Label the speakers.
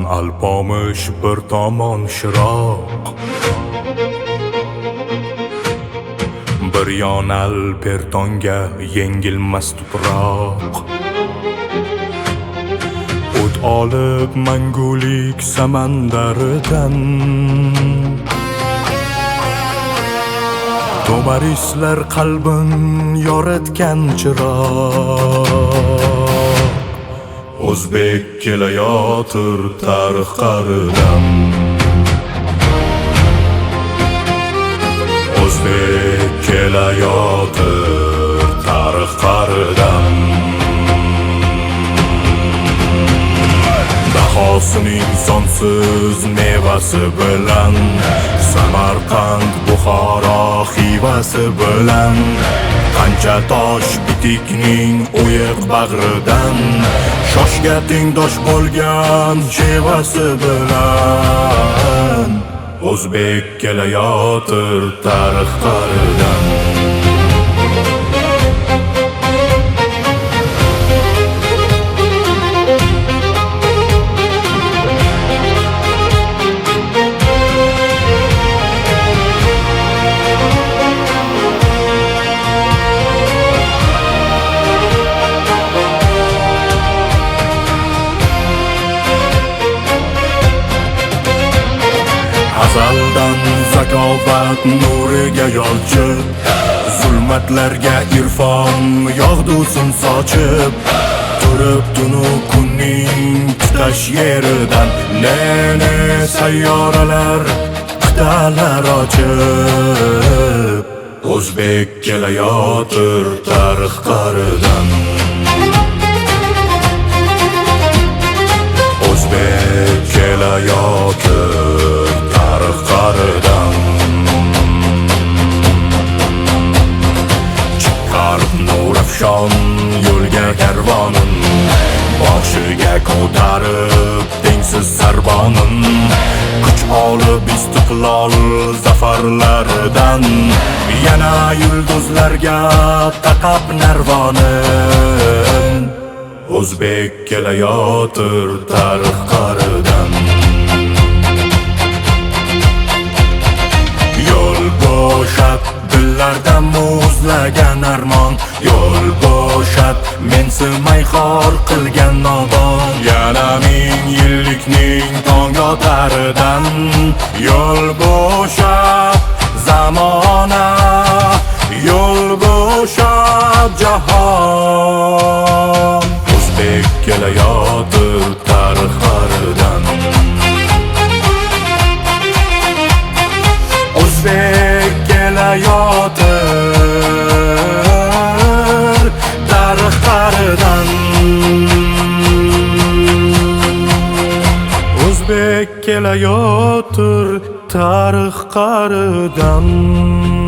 Speaker 1: alpomish bir tomon shiroq, bir yon alpertonga yengilmas tuproq. O't olib mangulik samandaridan, to'marislar qalbin yoritgan chiroq. O'zbek kelayotir tarix qa'ridan, o'zbek kelayotir tarix qa'ridan. Bahosining sonsiz mevasi bilan, Samarqand, Buxoro, Xivasi bilan, qancha tosh bitikning o'yiq bag'ridan, shoshga tengdosh bo'lgan chevasi bilan. O'zbek kelayotir tarix qa'ridan. Azaldan zakovat nuriga yolchib, zulmatlarga irfon yog'dusin sochib, turib tunu kunning tutash yeridan, ne sayyoralar qit'alar ochib. O'zbek kelayotir tarix qa'ridan, o'zbek kelayotir tarix qa'ridan. Chiqarib nurafshon yo'lga karvonin, boshiga ko'tarib tengsiz sarbonin, kuch olib istiqlol zafarlaridan, yana yulduzlarga taqab narvonin. O'zbek kelayotir tarix qa'ridan. Yo'l bo'shat dillarda muzlagan armon, yo'l bo'shat mensimay xor qilgan nodon, yana 1000 yillikning tong otaridan. Yo'l bo'shat zamona, yo'l bo'shat jahon. O'zbek kelayotir tarix qa'ridan, o'zbek kelayotir tarix qa'ridan, o'zbek kelayotir tarix qa'ridan.